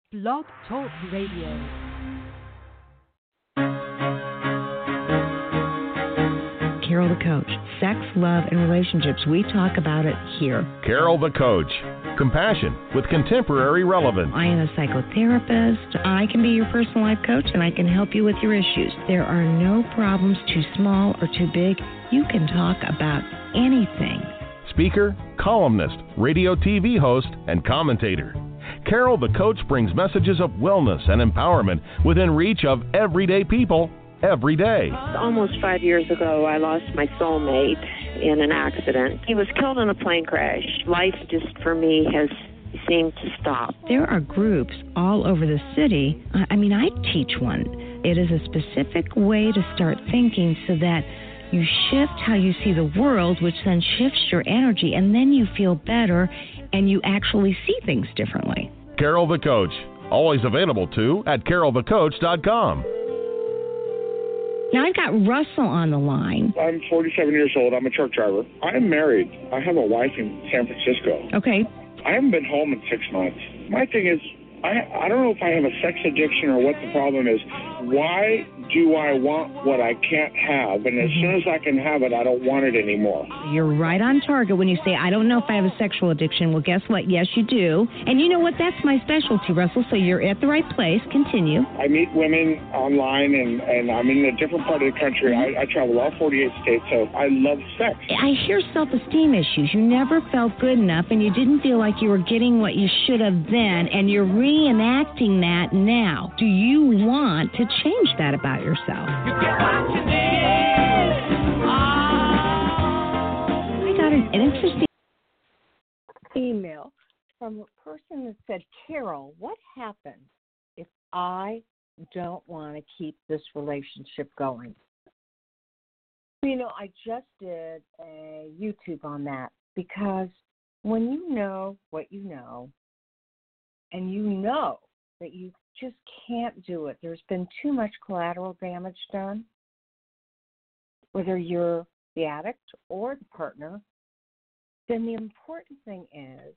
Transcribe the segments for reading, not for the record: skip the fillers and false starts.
Blog Talk Radio. Carol the Coach. Sex, love, and relationships. We talk about it here. Carol the Coach. Compassion with contemporary relevance. I am a psychotherapist. I can be your personal life coach, and I can help you with your issues. There are no problems too small or too big. You can talk about anything. Speaker, columnist, radio TV host, and commentator. Carol the Coach brings messages of wellness and empowerment within reach of everyday people every day. Almost 5 years ago, I lost my soulmate in an accident. He was killed in a plane crash. Life just, for me, has seemed to stop. There are groups all over the city. I teach one. It is a specific way to start thinking so that you shift how you see the world, which then shifts your energy, and then you feel better and you actually see things differently. Carol the Coach. Always available, too, at carolthecoach.com. Now, I've got Russell on the line. I'm 47 years old. I'm a truck driver. I'm married. I have a wife in San Francisco. Okay. I haven't been home in 6 months. My thing is, I don't know if I have a sex addiction or what the problem is. Why do I want what I can't have? And as soon as I can have it, I don't want it anymore. You're right on target when you say, I don't know if I have a sexual addiction. Well, guess what? Yes, you do. And you know what? That's my specialty, Russell, so you're at the right place. Continue. I meet women online, and I'm in a different part of the country. I travel all 48 states, so I love sex. I hear self-esteem issues. You never felt good enough, and you didn't feel like you were getting what you should have then, and you're reenacting that now. Do you want to change that about yourself? You get what you need. I got an interesting email from a person that said, Carol, what happens if I don't want to keep this relationship going? You know, I just did a YouTube on that because when you know what you know, and you know that you just can't do it, there's been too much collateral damage done, whether you're the addict or the partner, then the important thing is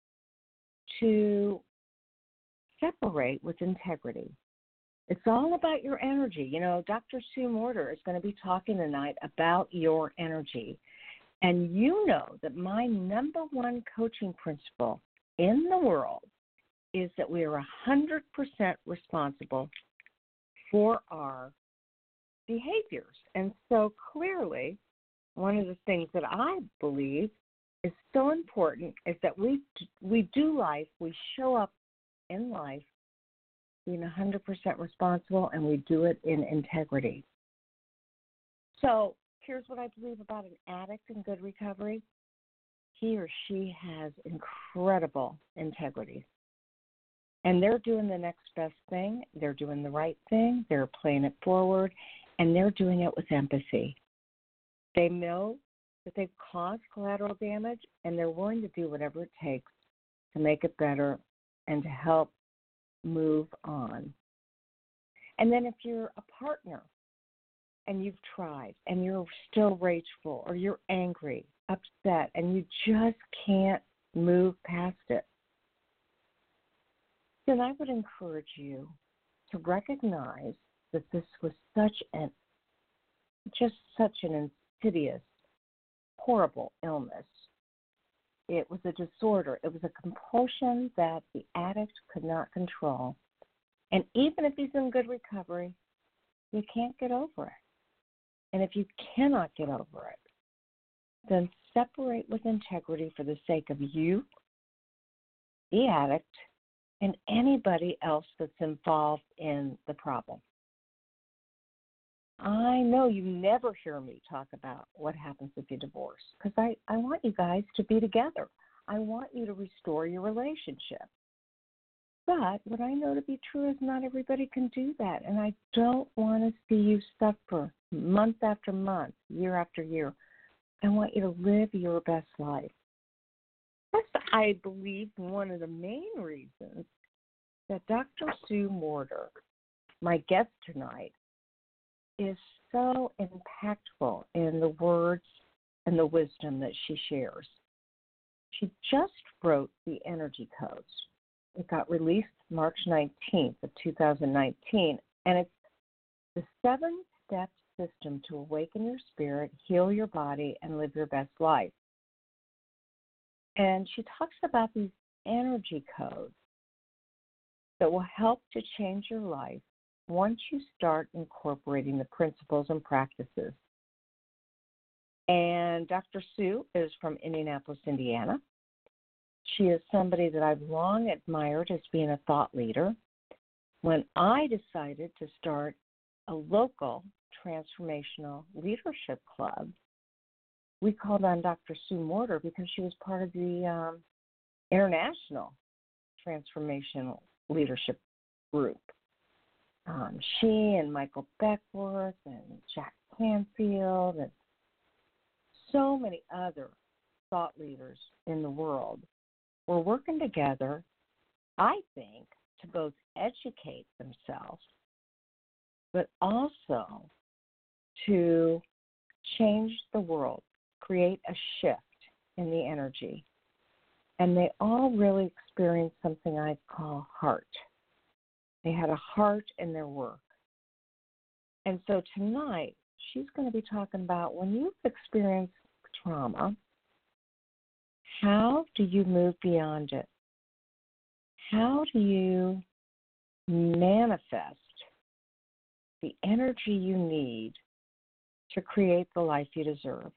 to separate with integrity. It's all about your energy. You know, Dr. Sue Morter is going to be talking tonight about your energy. And you know that my number one coaching principle in the world is that we are 100% responsible for our behaviors. And so clearly, one of the things that I believe is so important is that we do life, we show up in life being 100% responsible, and we do it in integrity. So here's what I believe about an addict in good recovery. He or she has incredible integrity. And they're doing the next best thing. They're doing the right thing. They're playing it forward. And they're doing it with empathy. They know that they've caused collateral damage, and they're willing to do whatever it takes to make it better and to help move on. And then if you're a partner and you've tried and you're still rageful or you're angry, upset, and you just can't move past it, then I would encourage you to recognize that this was such an insidious, horrible illness. It was a disorder. It was a compulsion that the addict could not control. And even if he's in good recovery, you can't get over it. And if you cannot get over it, then separate with integrity for the sake of you, the addict, and anybody else that's involved in the problem. I know you never hear me talk about what happens if you divorce because I want you guys to be together. I want you to restore your relationship. But what I know to be true is not everybody can do that, and I don't want to see you suffer month after month, year after year. I want you to live your best life. That's, I believe, one of the main reasons that Dr. Sue Morter, my guest tonight, is so impactful in the words and the wisdom that she shares. She just wrote the Energy Codes. It got released March 19th of 2019, and it's the 7-step system to awaken your spirit, heal your body, and live your best life. And she talks about these energy codes that will help to change your life once you start incorporating the principles and practices. And Dr. Sue is from Indianapolis, Indiana. She is somebody that I've long admired as being a thought leader. When I decided to start a local transformational leadership club, we called on Dr. Sue Morter because she was part of the International Transformational Leadership Group. She and Michael Beckworth and Jack Canfield and so many other thought leaders in the world were working together, I think, to both educate themselves, but also to change the world, create a shift in the energy. And they all really experienced something I call heart. They had a heart in their work. And so tonight, she's going to be talking about when you've experienced trauma, how do you move beyond it? How do you manifest the energy you need to create the life you deserve?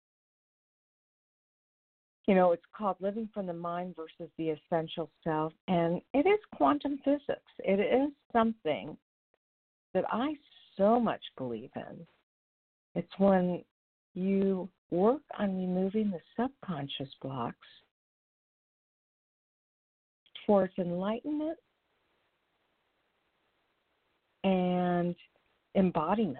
You know, it's called Living from the Mind versus the Essential Self, and it is quantum physics. It is something that I so much believe in. It's when you work on removing the subconscious blocks towards enlightenment and embodiment.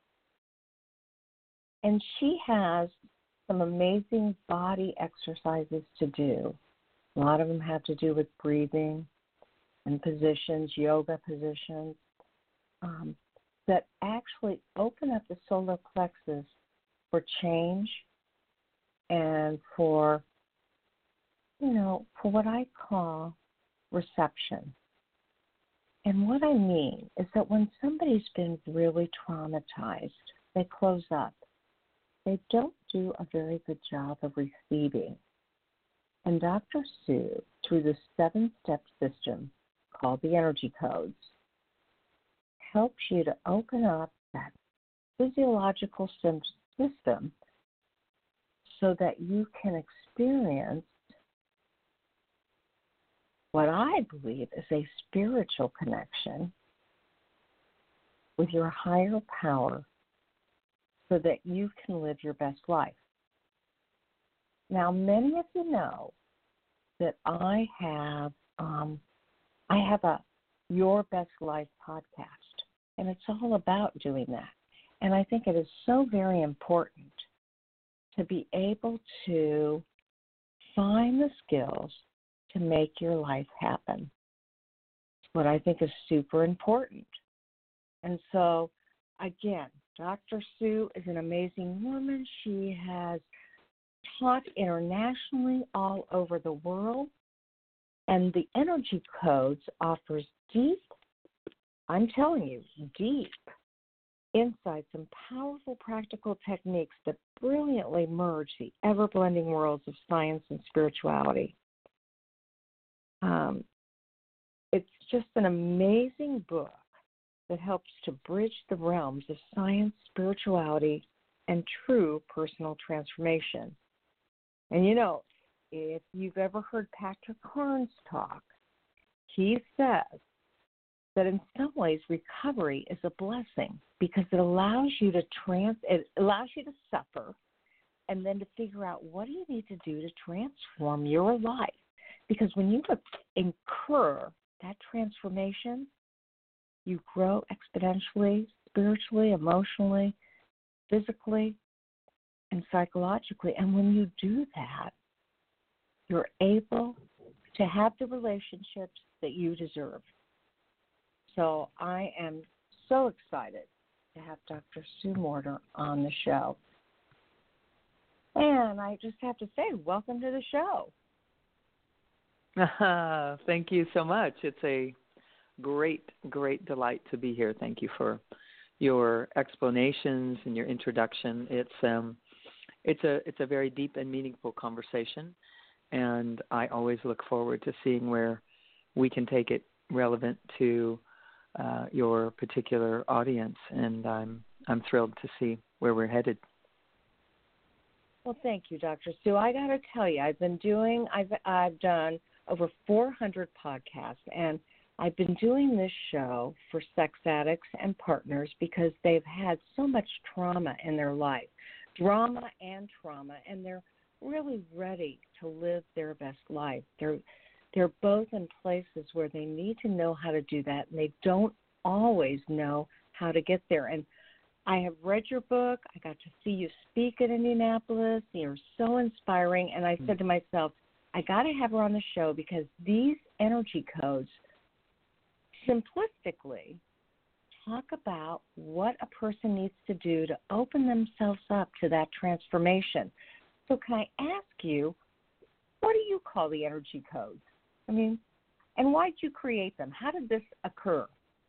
And she has some amazing body exercises to do. A lot of them have to do with breathing and positions, yoga positions, that actually open up the solar plexus for change and for, for what I call reception. And what I mean is that when somebody's been really traumatized, they close up. They don't do a very good job of receiving. And Dr. Sue, through the 7-step system called the Energy Codes, helps you to open up that physiological system so that you can experience what I believe is a spiritual connection with your higher power so that you can live your best life. Now, many of you know that I have a Your Best Life podcast, and it's all about doing that. And I think it is so very important to be able to find the skills to make your life happen. It's what I think is super important. And so, again, Dr. Sue is an amazing woman. She has taught internationally all over the world. And the Energy Codes offers deep, I'm telling you, deep insights and powerful practical techniques that brilliantly merge the ever-blending worlds of science and spirituality. It's just an amazing book that helps to bridge the realms of science, spirituality, and true personal transformation. And if you've ever heard Patrick Carnes talk, he says that in some ways recovery is a blessing because it allows you to suffer and then to figure out what do you need to do to transform your life. Because when you incur that transformation, you grow exponentially, spiritually, emotionally, physically, and psychologically. And when you do that, you're able to have the relationships that you deserve. So I am so excited to have Dr. Sue Morter on the show. And I just have to say, welcome to the show. Thank you so much. It's a great delight to be here. Thank you for your explanations and your introduction. It's a very deep and meaningful conversation, and I always look forward to seeing where we can take it relevant to your particular audience. And I'm thrilled to see where we're headed. Well, thank you, Dr. Sue. I got to tell you, I've done over 400 podcasts, and I've been doing this show for sex addicts and partners because they've had so much trauma in their life, drama and trauma, and they're really ready to live their best life. They're both in places where they need to know how to do that, and they don't always know how to get there. And I have read your book. I got to see you speak at Indianapolis. You're so inspiring. And I said to myself, I got to have her on the show because these energy codes simplistically talk about what a person needs to do to open themselves up to that transformation. So can I ask you, what do you call the energy codes? I mean, and why did you create them? How did this occur?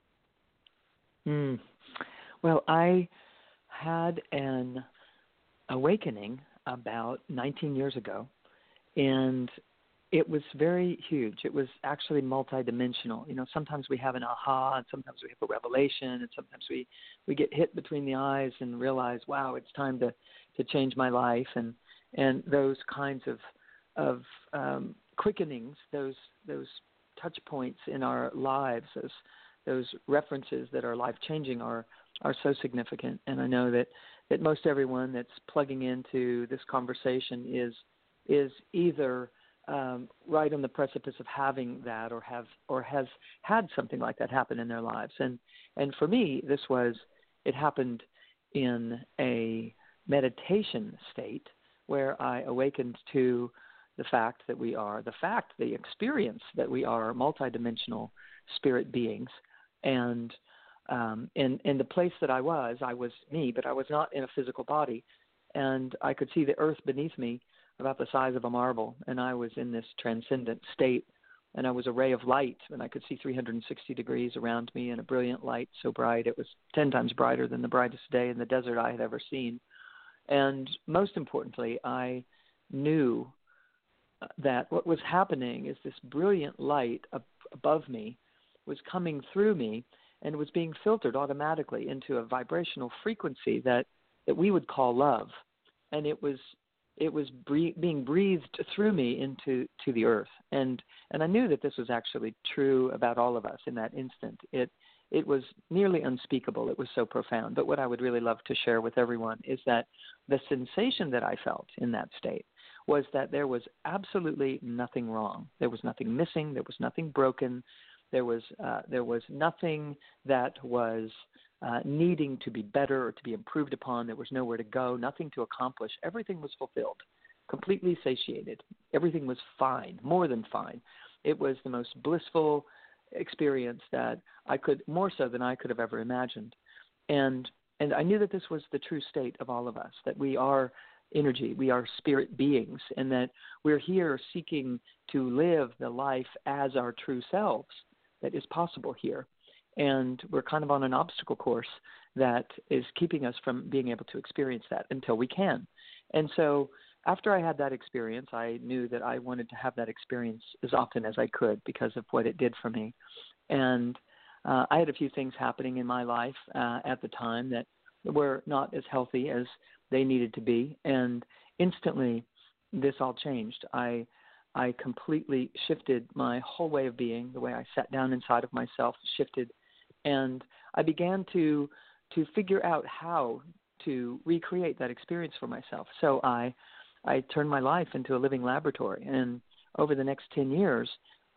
Well, I had an awakening about 19 years ago, and it was very huge. It was actually multidimensional. You know, sometimes we have an aha, and sometimes we have a revelation, and sometimes we get hit between the eyes and realize, wow, it's time to change my life. And those kinds of quickenings, those touch points in our lives, those references that are life-changing are so significant. And I know that most everyone that's plugging into this conversation is either right on the precipice of having that or has had something like that happen in their lives. And for me, it happened in a meditation state where I awakened to the experience that we are multidimensional spirit beings. And in the place that I was me, but I was not in a physical body. And I could see the earth beneath me about the size of a marble. And I was in this transcendent state. And I was a ray of light, and I could see 360 degrees around me in a brilliant light so bright it was 10 times brighter than the brightest day in the desert I had ever seen. And most importantly, I knew that what was happening is this brilliant light above me was coming through me and was being filtered automatically into a vibrational frequency that we would call love. And it was being breathed through me into the earth. And I knew that this was actually true about all of us in that instant. It was nearly unspeakable. It was so profound. But what I would really love to share with everyone is that the sensation that I felt in that state was that there was absolutely nothing wrong. There was nothing missing. There was nothing broken. There was nothing that was needing to be better or to be improved upon. There was nowhere to go, nothing to accomplish. Everything was fulfilled, completely satiated. Everything was fine, more than fine. It was the most blissful experience that more so than I could have ever imagined. And I knew that this was the true state of all of us, that we are energy, we are spirit beings, and that we're here seeking to live the life as our true selves that is possible here. And we're kind of on an obstacle course that is keeping us from being able to experience that until we can. And so after I had that experience, I knew that I wanted to have that experience as often as I could because of what it did for me. And I had a few things happening in my life at the time that were not as healthy as they needed to be. And instantly, this all changed. I completely shifted my whole way of being. The way I sat down inside of myself shifted. And I began to figure out how to recreate that experience for myself. So I turned my life into a living laboratory. And over the next 10 years,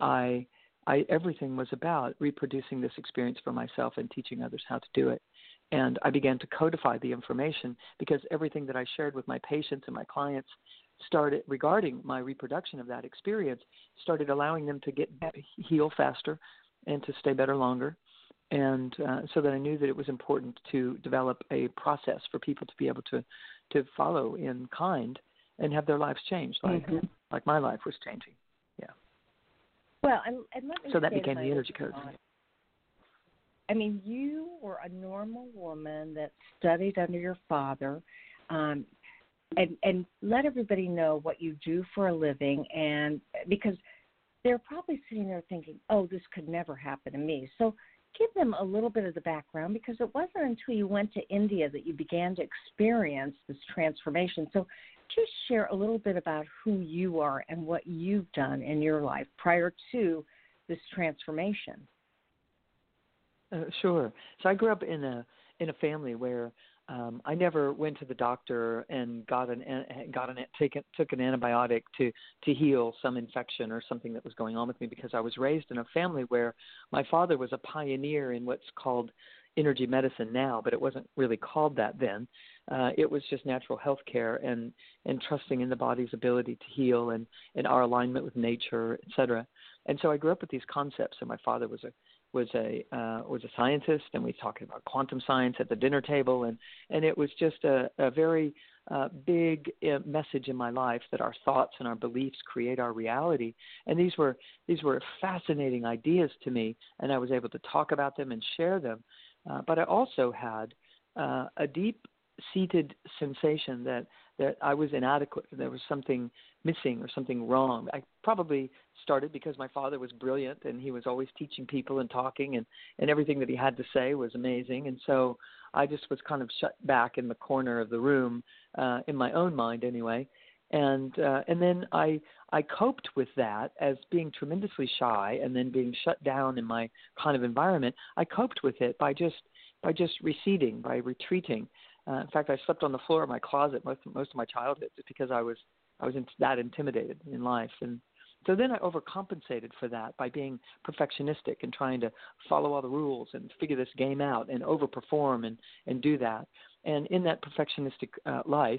everything was about reproducing this experience for myself and teaching others how to do it. And I began to codify the information because everything that I shared with my patients and my clients started regarding my reproduction of that experience, started allowing them to heal faster and to stay better longer. And so that I knew that it was important to develop a process for people to be able to follow in kind and have their lives changed, like my life was changing. Yeah. Well, and let me so that say became the energy codes. I mean, you were a normal woman that studied under your father, and let everybody know what you do for a living, and because they're probably sitting there thinking, oh, this could never happen to me. So give them a little bit of the background, because it wasn't until you went to India that you began to experience this transformation. So just share a little bit about who you are and what you've done in your life prior to this transformation. Sure. So I grew up in a family where I never went to the doctor and took an antibiotic to heal some infection or something that was going on with me, because I was raised in a family where my father was a pioneer in what's called energy medicine now, but it wasn't really called that then. It was just natural health care and trusting in the body's ability to heal and our alignment with nature, et cetera. And so I grew up with these concepts. And my father was a scientist, and we talked about quantum science at the dinner table, and it was just a very big message in my life that our thoughts and our beliefs create our reality. And these were fascinating ideas to me, and I was able to talk about them and share them. But I also had a deep-seated sensation that I was inadequate. There was something missing or something wrong. I probably started because my father was brilliant, and he was always teaching people and talking, and everything that he had to say was amazing. And so I just was kind of shut back in the corner of the room, in my own mind anyway. And then I coped with that as being tremendously shy, and then being shut down in my kind of environment. I coped with it by just receding, by retreating. In fact, I slept on the floor of my closet most of my childhood, just because I was that intimidated in life. And so then I overcompensated for that by being perfectionistic and trying to follow all the rules and figure this game out and overperform and do that. And in that perfectionistic life,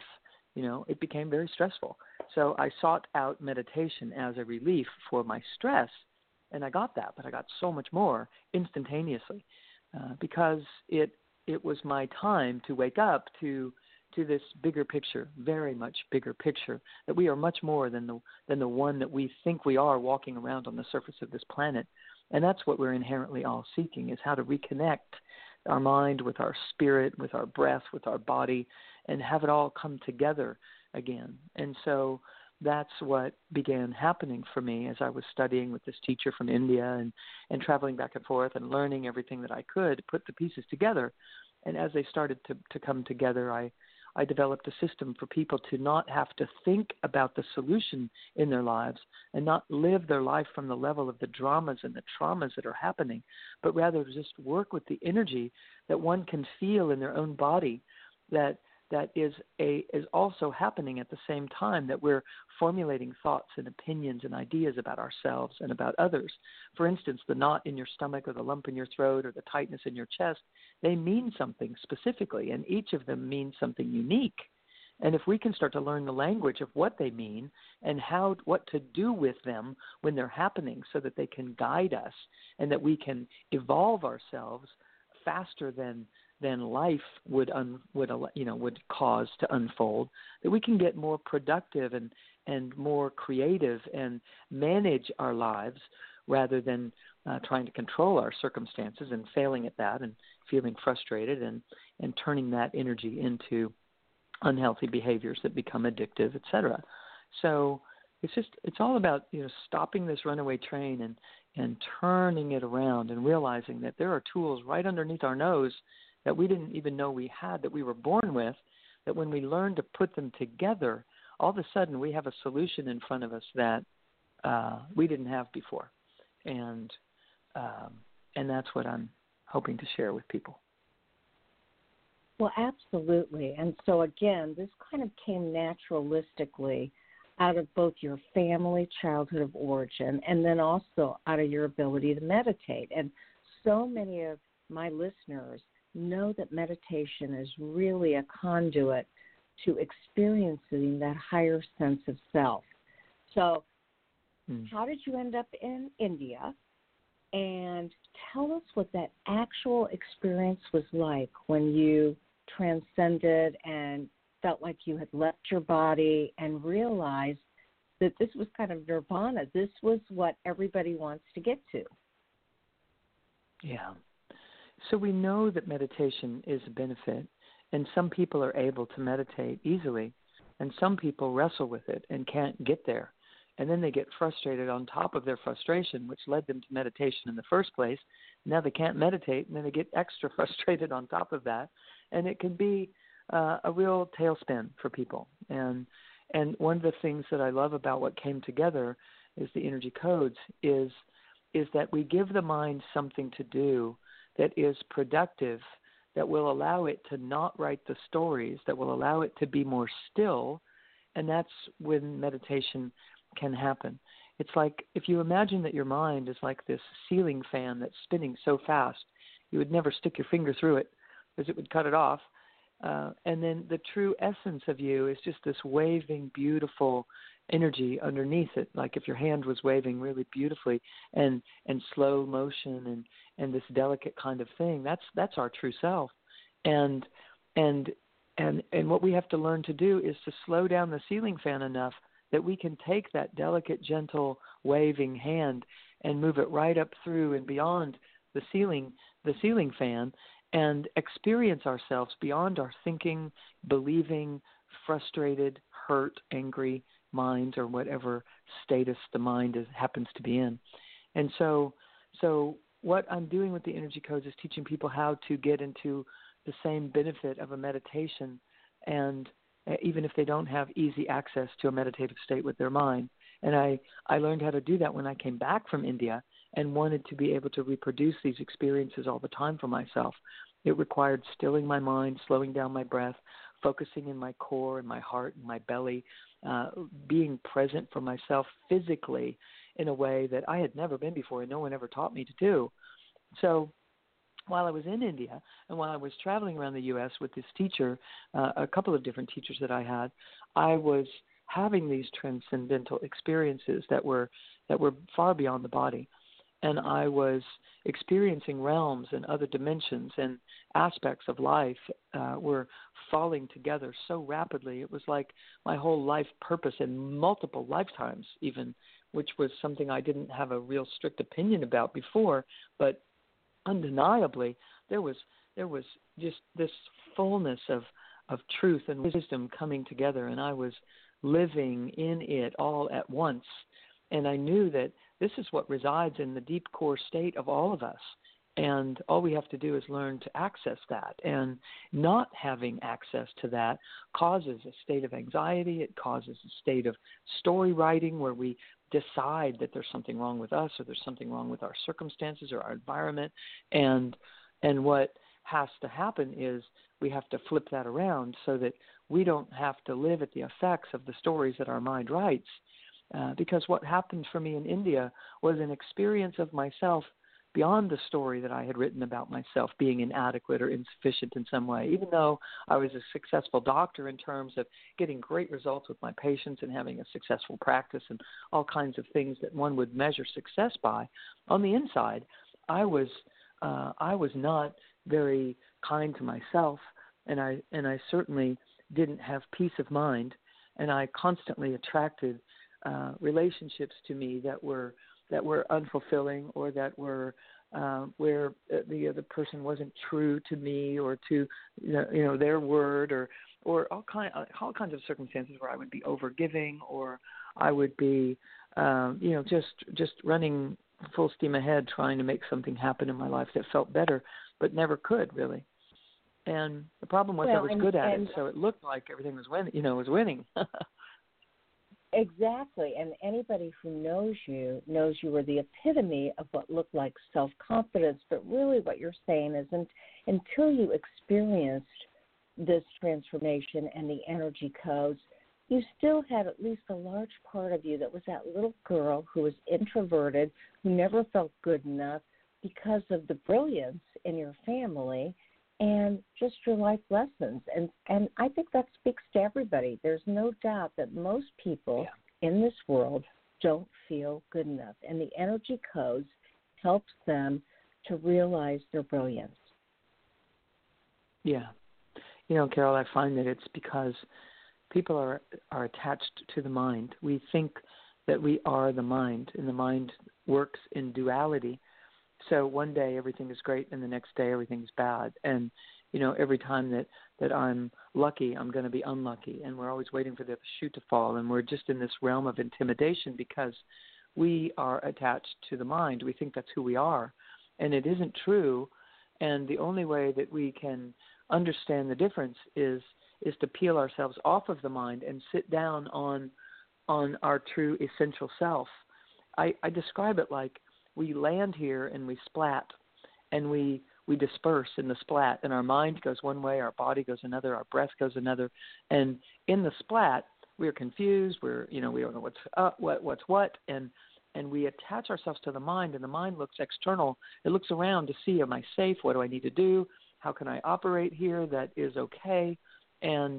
it became very stressful. So I sought out meditation as a relief for my stress, and I got that, but I got so much more instantaneously because it was my time to wake up to this bigger picture, very much bigger picture, that we are much more than the one that we think we are walking around on the surface of this planet. And that's what we're inherently all seeking, is how to reconnect our mind with our spirit, with our breath, with our body, and have it all come together again. And so that's what began happening for me as I was studying with this teacher from India and traveling back and forth and learning everything that I could, put the pieces together. And as they started to come together, I developed a system for people to not have to think about the solution in their lives and not live their life from the level of the dramas and the traumas that are happening, but rather just work with the energy that one can feel in their own body that is also happening at the same time that we're formulating thoughts and opinions and ideas about ourselves and about others. For instance, the knot in your stomach or the lump in your throat or the tightness in your chest, they mean something specifically, and each of them means something unique. And if we can start to learn the language of what they mean and what to do with them when they're happening so that they can guide us and that we can evolve ourselves faster than life would cause to unfold, that we can get more productive and more creative and manage our lives rather than trying to control our circumstances and failing at that and feeling frustrated and turning that energy into unhealthy behaviors that become addictive, et cetera. So it's all about stopping this runaway train and turning it around and realizing that there are tools right underneath our nose that we didn't even know we had, that we were born with, that when we learn to put them together, all of a sudden we have a solution in front of us that we didn't have before. And that's what I'm hoping to share with people. Well, absolutely. And so, again, this kind of came naturalistically out of both your family, childhood of origin, and then also out of your ability to meditate. And so many of my listeners know that meditation is really a conduit to experiencing that higher sense of self. So how did you end up in India? And tell us what that actual experience was like when you transcended and felt like you had left your body and realized that this was kind of nirvana. This was what everybody wants to get to. Yeah. So we know that meditation is a benefit, and some people are able to meditate easily, and some people wrestle with it and can't get there. And then they get frustrated on top of their frustration, which led them to meditation in the first place. Now they can't meditate, and then they get extra frustrated on top of that. And it can be a real tailspin for people. And one of the things that I love about what came together is the energy codes is that we give the mind something to do that is productive, that will allow it to not write the stories, that will allow it to be more still, and that's when meditation can happen. It's like if you imagine that your mind is like this ceiling fan that's spinning so fast, you would never stick your finger through it because it would cut it off. And then the true essence of you is just this waving, beautiful energy underneath it, like if your hand was waving really beautifully and slow motion and this delicate kind of thing. That's our true self. And what we have to learn to do is to slow down the ceiling fan enough that we can take that delicate, gentle, waving hand and move it right up through and beyond the ceiling fan and experience ourselves beyond our thinking, believing, frustrated, hurt, angry minds or whatever status the mind happens to be in. And so what I'm doing with the energy codes is teaching people how to get into the same benefit of a meditation, and even if they don't have easy access to a meditative state with their mind. And I learned how to do that when I came back from India and wanted to be able to reproduce these experiences all the time for myself. It required stilling my mind, slowing down my breath, focusing in my core and my heart and my belly, being present for myself physically in a way that I had never been before and no one ever taught me to do. So while I was in India and while I was traveling around the U.S. with this teacher, a couple of different teachers that I had, I was having these transcendental experiences that were far beyond the body. And I was experiencing realms and other dimensions, and aspects of life were falling together so rapidly. It was like my whole life purpose in multiple lifetimes even, which was something I didn't have a real strict opinion about before, but undeniably there was just this fullness of truth and wisdom coming together, and I was living in it all at once. And I knew that this is what resides in the deep core state of all of us. And all we have to do is learn to access that. And not having access to that causes a state of anxiety. It causes a state of story writing where we decide that there's something wrong with us or there's something wrong with our circumstances or our environment. And what has to happen is we have to flip that around so that we don't have to live at the effects of the stories that our mind writes. Because what happened for me in India was an experience of myself beyond the story that I had written about myself being inadequate or insufficient in some way. Even though I was a successful doctor in terms of getting great results with my patients and having a successful practice and all kinds of things that one would measure success by, on the inside, I was not very kind to myself, and I certainly didn't have peace of mind, and I constantly attracted relationships to me that were unfulfilling, or that were where the other person wasn't true to me or to their word, or all kinds of circumstances where I would be overgiving, or I would be just running full steam ahead trying to make something happen in my life that felt better but never could really. And the problem was I was good at it, so it looked like everything was winning. Exactly, and anybody who knows you were the epitome of what looked like self-confidence, but really what you're saying is until you experienced this transformation and the energy codes, you still had at least a large part of you that was that little girl who was introverted, who never felt good enough because of the brilliance in your family and just your life lessons. And I think that speaks to everybody. There's no doubt that most people in this world don't feel good enough, and the energy codes helps them to realize their brilliance. Yeah. Carol, I find that it's because people are attached to the mind. We think that we are the mind, and the mind works in duality. So one day everything is great, and the next day everything is bad. And, every time that I'm lucky, I'm going to be unlucky. And we're always waiting for the shoe to fall. And we're just in this realm of intimidation because we are attached to the mind. We think that's who we are. And it isn't true. And the only way that we can understand the difference is to peel ourselves off of the mind and sit down on our true essential self. I describe it like we land here and we splat, and we disperse in the splat, and our mind goes one way, our body goes another, our breath goes another, and in the splat we're confused. We don't know what's up, what's what, and we attach ourselves to the mind, and the mind looks external. It looks around to see, am I safe? What do I need to do? How can I operate here that is okay? And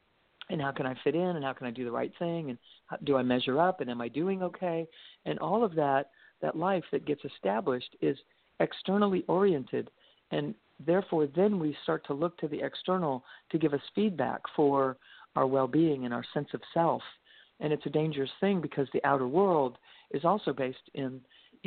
how can I fit in, and how can I do the right thing, and do I measure up, and am I doing okay? And all of that life that gets established is externally oriented, and therefore then we start to look to the external to give us feedback for our well-being and our sense of self. And it's a dangerous thing because the outer world is also based in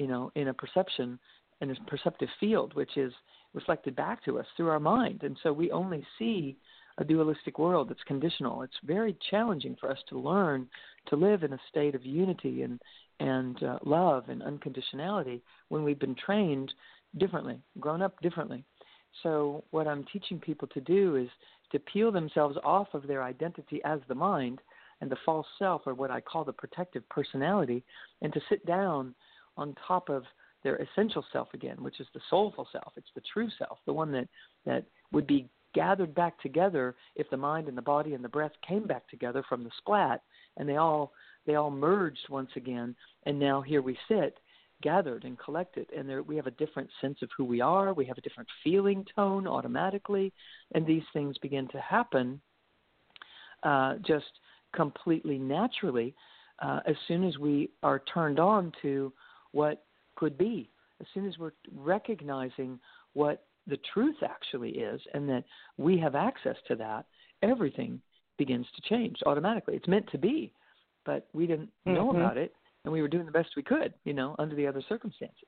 a perception, in a perceptive field, which is reflected back to us through our mind. And so we only see a dualistic world that's conditional. It's very challenging for us to learn to live in a state of unity and love and unconditionality when we've been trained differently, grown up differently. So what I'm teaching people to do is to peel themselves off of their identity as the mind and the false self, or what I call the protective personality, and to sit down on top of their essential self again, which is the soulful self. It's the true self, the one that would be gathered back together if the mind and the body and the breath came back together from the splat, and they all merged once again, and now here we sit gathered and collected, and we have a different sense of who we are. We have a different feeling tone automatically, and these things begin to happen just completely naturally as soon as we are turned on to what could be, as soon as we're recognizing what the truth actually is, and that we have access to that, everything begins to change automatically. It's meant to be, but we didn't know about it, and we were doing the best we could, under the other circumstances.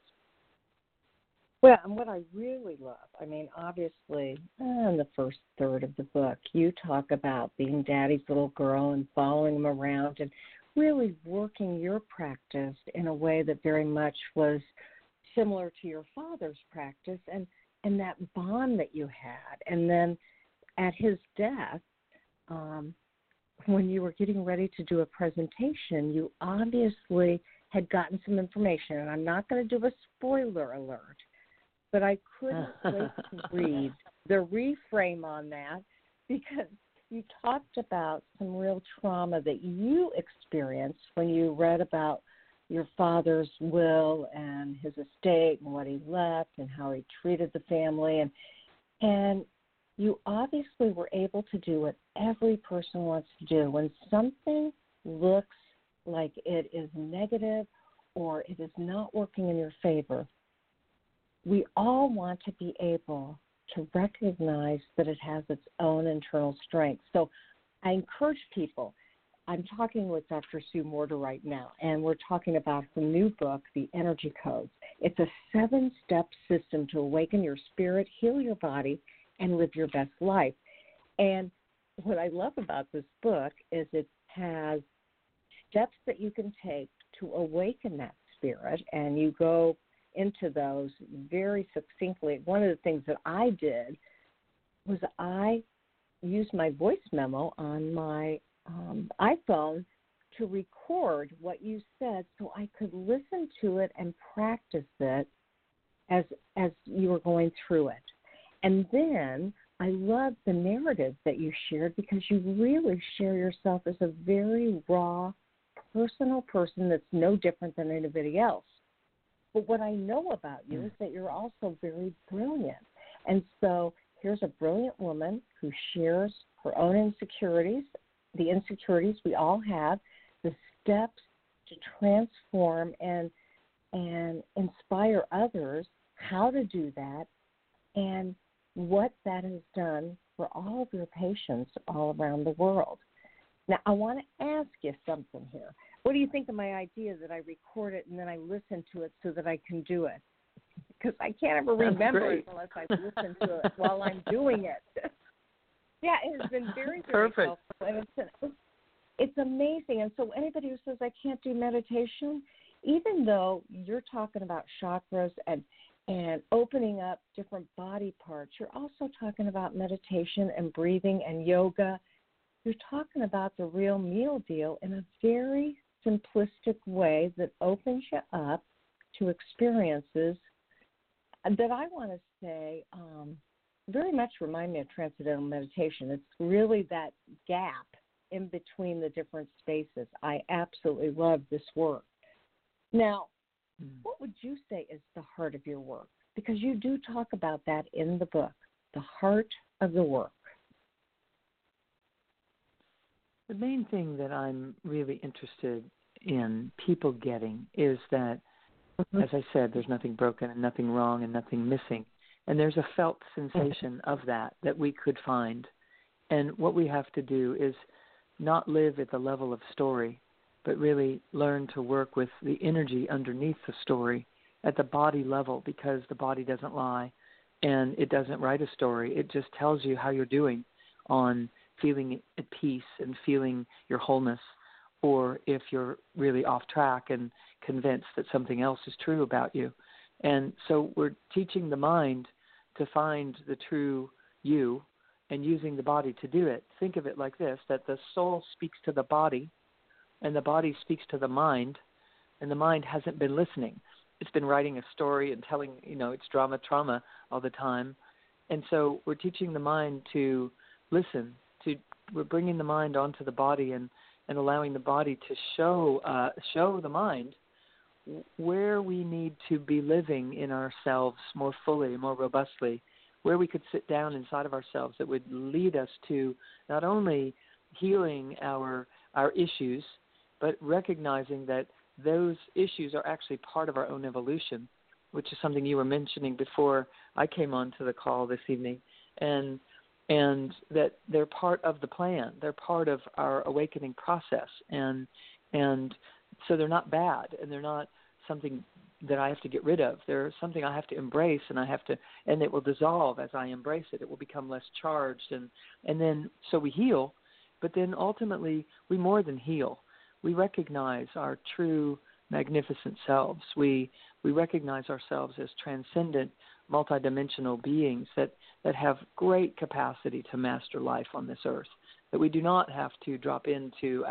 Well, and what I really love, obviously, in the first third of the book, you talk about being Daddy's little girl and following him around and really working your practice in a way that very much was similar to your father's practice, and that bond that you had. And then at his death, when you were getting ready to do a presentation, you obviously had gotten some information, and I'm not going to do a spoiler alert, but I couldn't wait to read the reframe on that, because you talked about some real trauma that you experienced when you read about your father's will and his estate and what he left and how he treated the family. And you obviously were able to do what every person wants to do. When something looks like it is negative or it is not working in your favor, we all want to be able to recognize that it has its own internal strength. So I encourage people. I'm talking with Dr. Sue Morter right now, and we're talking about her new book, The Energy Codes. It's a 7-step system to awaken your spirit, heal your body, and live your best life. And what I love about this book is it has steps that you can take to awaken that spirit, and you go into those very succinctly. One of the things that I did was I used my voice memo on my iPhone to record what you said so I could listen to it and practice it as you were going through it. And then I love the narrative that you shared, because you really share yourself as a very raw, personal person that's no different than anybody else. But what I know about you is that you're also very brilliant. And so here's a brilliant woman who shares her own insecurities, the insecurities we all have, the steps to transform and inspire others how to do that, and what that has done for all of your patients all around the world. Now, I want to ask you something here. What do you think of my idea that I record it and then I listen to it so that I can do it? Because I can't ever remember it unless I listen to it while I'm doing it. Yeah, it has been very, very Perfect. helpful. And it's amazing. And so anybody who says I can't do meditation, even though you're talking about chakras and opening up different body parts, you're also talking about meditation and breathing and yoga. You're talking about the real meal deal in a very simplistic way that opens you up to experiences that I want to say very much remind me of transcendental meditation. It's really that gap in between the different spaces. I absolutely love this work. Now, what would you say is the heart of your work? Because you do talk about that in the book, the heart of the work. The main thing that I'm really interested in people getting is that, as I said, there's nothing broken and nothing wrong and nothing missing. And there's a felt sensation of that we could find. And what we have to do is not live at the level of story, but really learn to work with the energy underneath the story at the body level, because the body doesn't lie and it doesn't write a story. It just tells you how you're doing on feeling at peace and feeling your wholeness, or if you're really off track and convinced that something else is true about you. And so we're teaching the mind to find the true you and using the body to do it. Think of it like this, that the soul speaks to the body and the body speaks to the mind, and the mind hasn't been listening. It's been writing a story and telling, it's drama, trauma all the time. And so we're teaching the mind to listen. We're bringing the mind onto the body and allowing the body to show the mind where we need to be living in ourselves more fully, more robustly, where we could sit down inside of ourselves that would lead us to not only healing our issues, but recognizing that those issues are actually part of our own evolution, which is something you were mentioning before I came on to the call this evening, and that they're part of the plan. They're part of our awakening process, and so they're not bad, and they're not something that I have to get rid of. They're something I have to embrace, and it will dissolve as I embrace it. It will become less charged, and then so we heal, but then ultimately we more than heal. We recognize our true magnificent selves. We recognize ourselves as transcendent, multidimensional beings that have great capacity to master life on this earth, that we do not have to drop into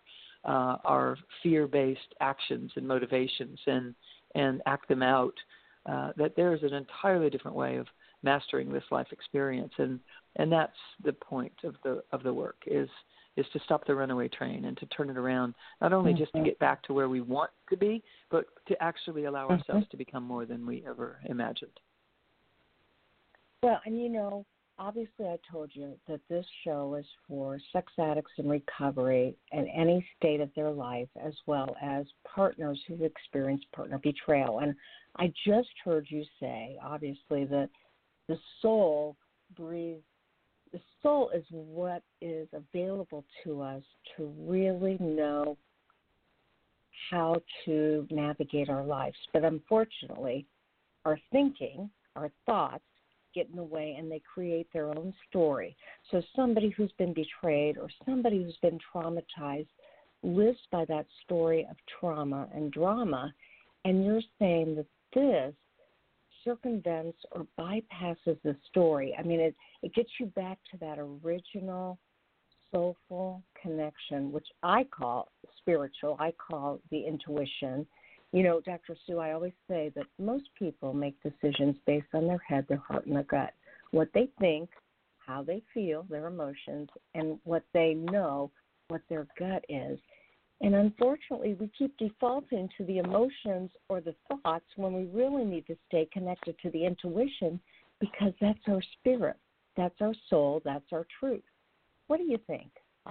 our fear-based actions and motivations and act them out, that there is an entirely different way of mastering this life experience. And that's the point of the work, is to stop the runaway train and to turn it around, not only just to get back to where we want to be, but to actually allow ourselves to become more than we ever imagined. Well, and obviously I told you that this show is for sex addicts in recovery in any state of their life, as well as partners who've experienced partner betrayal. And I just heard you say, obviously, that the soul breathes. The soul is what is available to us to really know how to navigate our lives. But unfortunately, our thinking, our thoughts, get in the way, and they create their own story. So somebody who's been betrayed or somebody who's been traumatized lives by that story of trauma and drama, and you're saying that this circumvents or bypasses the story. I mean, it gets you back to that original soulful connection, which I call spiritual. I call the intuition. Dr. Sue, I always say that most people make decisions based on their head, their heart, and their gut. What they think, how they feel, their emotions, and what they know, what their gut is. And unfortunately, we keep defaulting to the emotions or the thoughts when we really need to stay connected to the intuition, because that's our spirit, that's our soul, that's our truth. What do you think?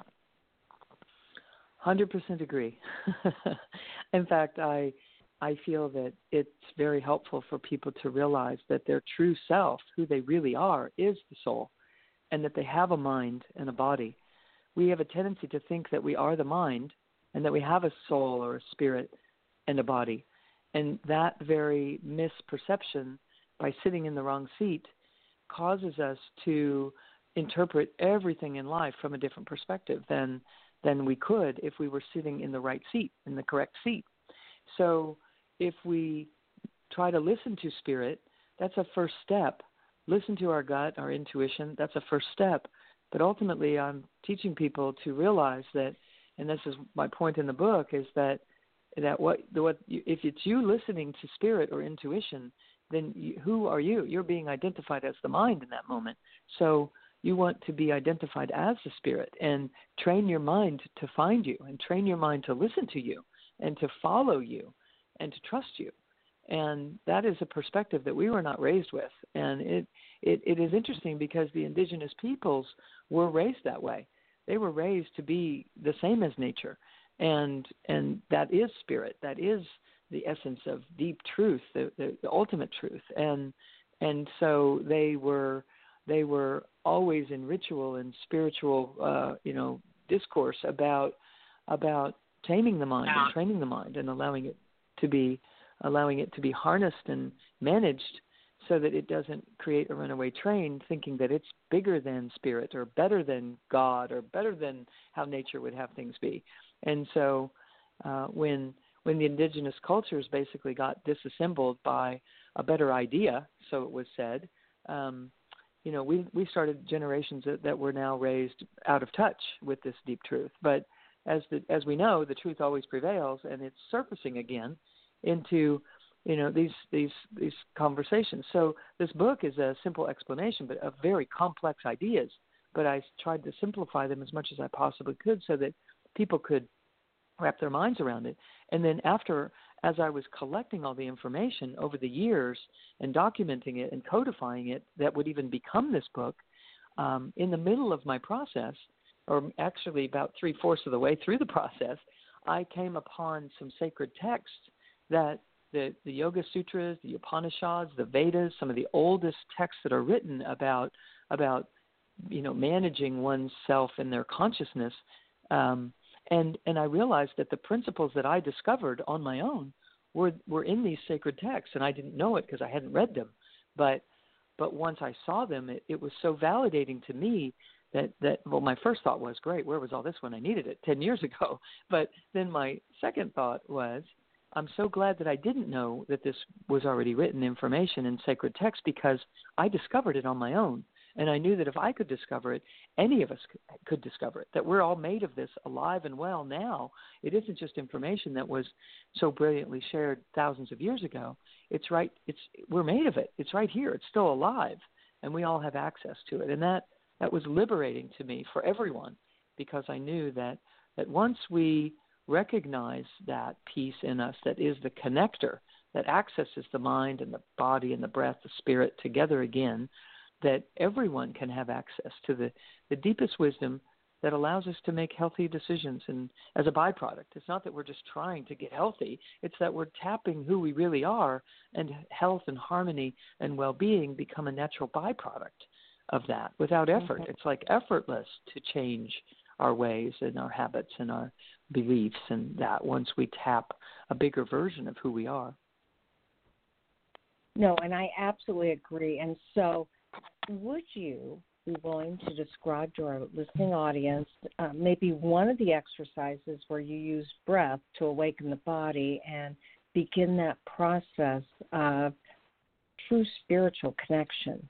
100% agree. In fact, I feel that it's very helpful for people to realize that their true self, who they really are, is the soul, and that they have a mind and a body, we have a tendency to think that we are the mind and that we have a soul or a spirit and a body. And that very misperception, by sitting in the wrong seat, causes us to interpret everything in life from a different perspective than we could if we were sitting in the right seat, in the correct seat. So if we try to listen to spirit, that's a first step. Listen to our gut, our intuition, that's a first step. But ultimately, I'm teaching people to realize that, and this is my point in the book, is that if it's you listening to spirit or intuition, then who are you? You're being identified as the mind in that moment. So you want to be identified as the spirit and train your mind to find you and train your mind to listen to you and to follow you and to trust you. And that is a perspective that we were not raised with. And it is interesting because the indigenous peoples were raised that way. They were raised to be the same as nature. And that is spirit. That is the essence of deep truth, the ultimate truth. And so they were always in ritual and spiritual discourse about taming the mind and training the mind and allowing it to be harnessed and managed so that it doesn't create a runaway train thinking that it's bigger than spirit or better than God or better than how nature would have things be. And so when the indigenous cultures basically got disassembled by a better idea, so it was said, we started generations that were now raised out of touch with this deep truth. But as we know, the truth always prevails, and it's surfacing again into these conversations. So this book is a simple explanation, but of very complex ideas. But I tried to simplify them as much as I possibly could so that people could wrap their minds around it. And then as I was collecting all the information over the years and documenting it and codifying it, that would even become this book, in the middle of my process, or actually about 3/4 of the way through the process, I came upon some sacred texts that the Yoga Sutras, the Upanishads, the Vedas, some of the oldest texts that are written about managing oneself and their consciousness. And I realized that the principles that I discovered on my own were in these sacred texts, and I didn't know it because I hadn't read them. But once I saw them, it was so validating to me that my first thought was, great, where was all this when I needed it 10 years ago? But then my second thought was, I'm so glad that I didn't know that this was already written information in sacred text, because I discovered it on my own. And I knew that if I could discover it, any of us could discover it, that we're all made of this alive and well now. It isn't just information that was so brilliantly shared thousands of years ago. We're made of it. It's right here. It's still alive, and we all have access to it. And that was liberating to me for everyone, because I knew that once we recognize that piece in us that is the connector, that accesses the mind and the body and the breath, the spirit together again, that everyone can have access to the deepest wisdom that allows us to make healthy decisions. And as a byproduct, it's not that we're just trying to get healthy, it's that we're tapping who we really are, and health and harmony and well-being become a natural byproduct of that without effort. Mm-hmm. It's like effortless to change our ways and our habits and our beliefs, and that once we tap a bigger version of who we are. No, and I absolutely agree. And so would you be willing to describe to our listening audience maybe one of the exercises where you use breath to awaken the body and begin that process of true spiritual connection?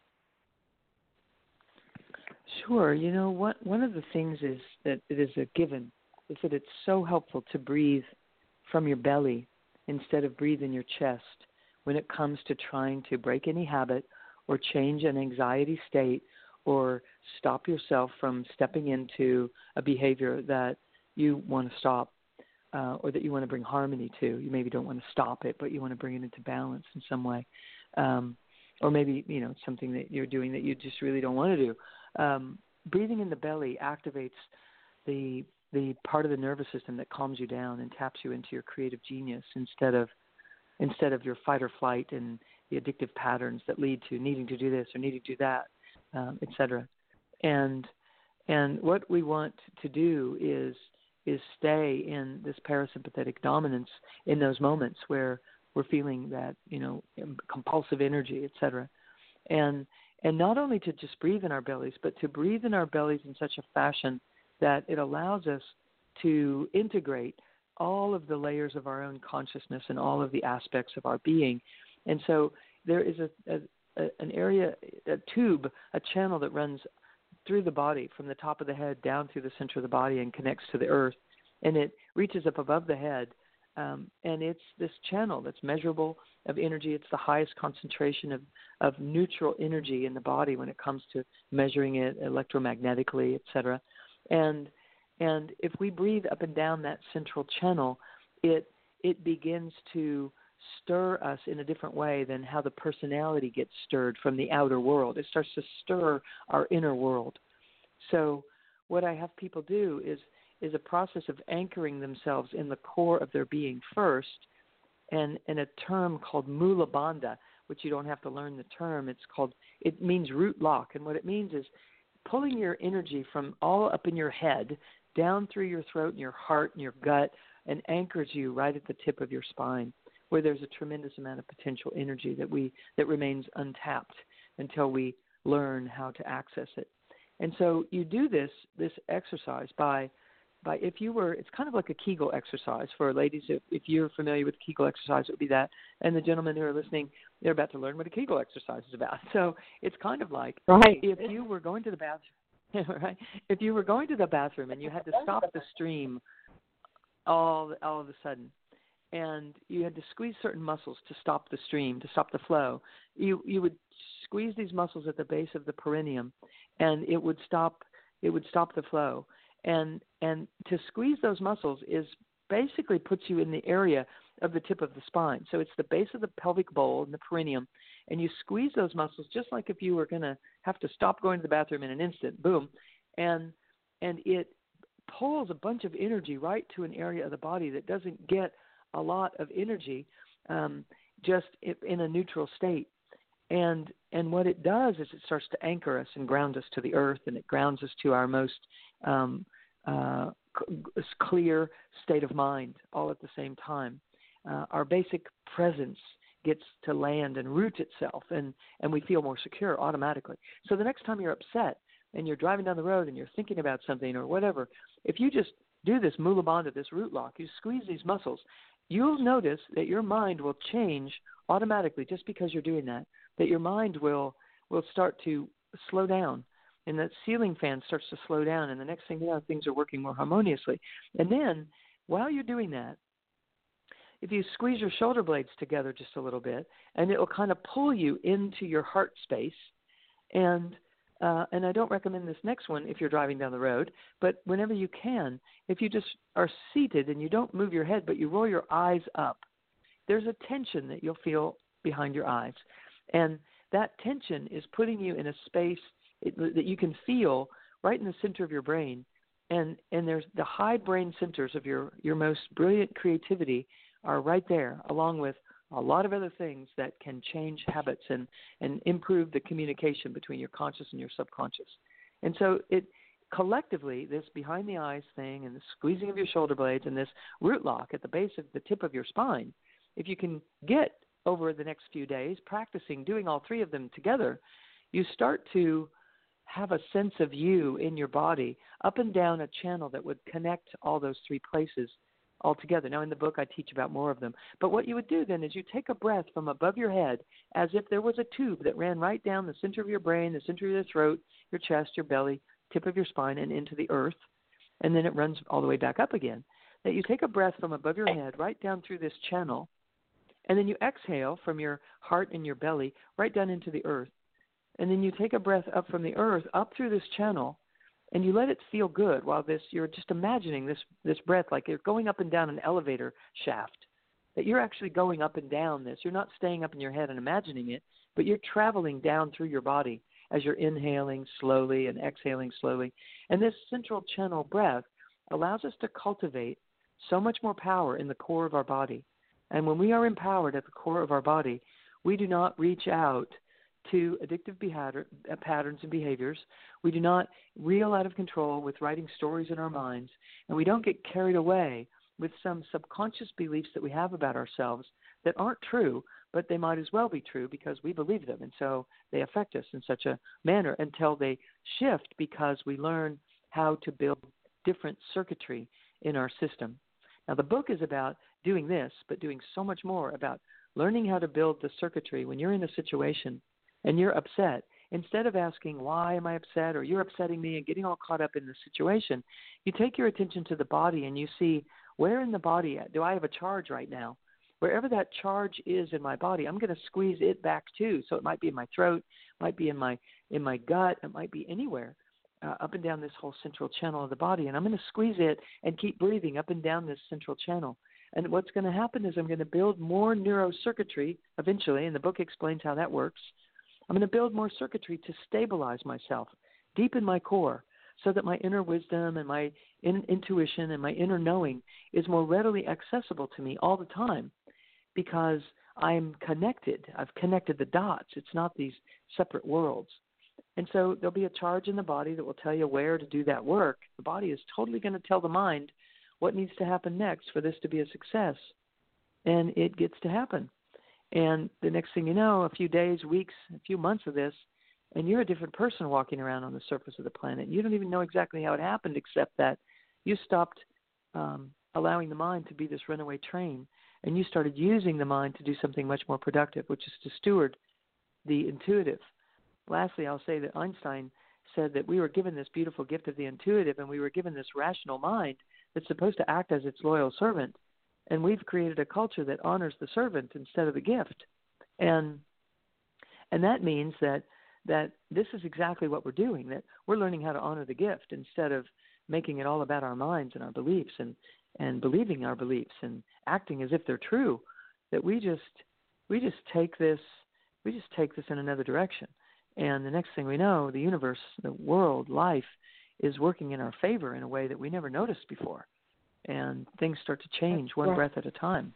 Sure. One of the things is that it is a given, is that it's so helpful to breathe from your belly instead of breathe in your chest when it comes to trying to break any habit or change an anxiety state or stop yourself from stepping into a behavior that you want to stop or that you want to bring harmony to. You maybe don't want to stop it, but you want to bring it into balance in some way. Or maybe, it's something that you're doing that you just really don't want to do. Breathing in the belly activates the part of the nervous system that calms you down and taps you into your creative genius instead of your fight or flight and the addictive patterns that lead to needing to do this or needing to do that, et cetera. And And what we want to do is stay in this parasympathetic dominance in those moments where we're feeling that, compulsive energy, et cetera. And not only to just breathe in our bellies, but to breathe in our bellies in such a fashion that it allows us to integrate all of the layers of our own consciousness and all of the aspects of our being. And so there is an area, a tube, a channel that runs through the body from the top of the head down through the center of the body and connects to the earth. And it reaches up above the head. And it's this channel that's measurable of energy. It's the highest concentration of neutral energy in the body when it comes to measuring it electromagnetically, et cetera. And if we breathe up and down that central channel, it begins to stir us in a different way than how the personality gets stirred from the outer world. It starts to stir our inner world. So what I have people do is a process of anchoring themselves in the core of their being first, and a term called Mula Bandha, which you don't have to learn the term. It means root lock, and what it means is pulling your energy from all up in your head down through your throat and your heart and your gut, and anchors you right at the tip of your spine, where there's a tremendous amount of potential energy that remains untapped until we learn how to access it. And so you do this exercise by it's kind of like a Kegel exercise for ladies. If you're familiar with Kegel exercise, it would be that. And the gentlemen who are listening, they're about to learn what a Kegel exercise is about. So it's kind of like if you were going to the bathroom, right? If you were going to the bathroom and you had to stop the stream all of a sudden, and you had to squeeze certain muscles to stop the stream, to stop the flow, you would squeeze these muscles at the base of the perineum, and it would stop the flow. And to squeeze those muscles is basically puts you in the area of the tip of the spine. So it's the base of the pelvic bowl and the perineum, and you squeeze those muscles just like if you were going to have to stop going to the bathroom in an instant, boom, and it pulls a bunch of energy right to an area of the body that doesn't get a lot of energy just in a neutral state. And what it does is it starts to anchor us and ground us to the earth, and it grounds us to our most clear state of mind all at the same time. Our basic presence gets to land and root itself, and we feel more secure automatically. So the next time you're upset and you're driving down the road and you're thinking about something or whatever, if you just do this Mula Bandha, this root lock, you squeeze these muscles, you'll notice that your mind will change automatically just because you're doing that your mind will start to slow down, and that ceiling fan starts to slow down, and the next thing you know, things are working more harmoniously. And then while you're doing that, if you squeeze your shoulder blades together just a little bit, and it will kind of pull you into your heart space. And I don't recommend this next one if you're driving down the road, but whenever you can, if you just are seated and you don't move your head, but you roll your eyes up, there's a tension that you'll feel behind your eyes. And that tension is putting you in a space that you can feel right in the center of your brain. And there's the high brain centers of your most brilliant creativity are right there, along with a lot of other things that can change habits and improve the communication between your conscious and your subconscious. And so it collectively, this behind the eyes thing and the squeezing of your shoulder blades and this root lock at the base of the tip of your spine, if you can get over the next few days practicing doing all three of them together, you start to have a sense of you in your body up and down a channel that would connect all those three places all together. Now, in the book, I teach about more of them. But what you would do then is you take a breath from above your head as if there was a tube that ran right down the center of your brain, the center of your throat, your chest, your belly, tip of your spine, and into the earth. And then it runs all the way back up again. That you take a breath from above your head right down through this channel, and then you exhale from your heart and your belly right down into the earth. And then you take a breath up from the earth, up through this channel, and you let it feel good while you're just imagining this breath like you're going up and down an elevator shaft, that you're actually going up and down this. You're not staying up in your head and imagining it, but you're traveling down through your body as you're inhaling slowly and exhaling slowly. And this central channel breath allows us to cultivate so much more power in the core of our body. And when we are empowered at the core of our body, we do not reach out to addictive patterns and behaviors. We do not reel out of control with writing stories in our minds, and we don't get carried away with some subconscious beliefs that we have about ourselves that aren't true, but they might as well be true because we believe them, and so they affect us in such a manner until they shift because we learn how to build different circuitry in our system. Now, the book is about doing this, but doing so much more about learning how to build the circuitry when you're in a situation and you're upset. Instead of asking, why am I upset, or you're upsetting me, and getting all caught up in the situation, you take your attention to the body and you see, where in the body do I have a charge right now? Wherever that charge is in my body, I'm going to squeeze it back too. So it might be in my throat, might be in my gut, it might be anywhere, up and down this whole central channel of the body. And I'm going to squeeze it and keep breathing up and down this central channel. And what's going to happen is I'm going to build more neurocircuitry eventually, and the book explains how that works. I'm going to build more circuitry to stabilize myself deep in my core so that my inner wisdom and my intuition and my inner knowing is more readily accessible to me all the time because I'm connected. I've connected the dots. It's not these separate worlds. And so there'll be a charge in the body that will tell you where to do that work. The body is totally going to tell the mind what needs to happen next for this to be a success. And it gets to happen. And the next thing you know, a few days, weeks, a few months of this, and you're a different person walking around on the surface of the planet. You don't even know exactly how it happened, except that you stopped allowing the mind to be this runaway train, and you started using the mind to do something much more productive, which is to steward the intuitive. Lastly, I'll say that Einstein said that we were given this beautiful gift of the intuitive, and we were given this rational mind that's supposed to act as its loyal servant. And we've created a culture that honors the servant instead of the gift. And that means that this is exactly what we're doing, that we're learning how to honor the gift instead of making it all about our minds and our beliefs and believing our beliefs and acting as if they're true, that we just take this in another direction. And the next thing we know, the universe, the world, life is working in our favor in a way that we never noticed before. And things start to change one breath at a time.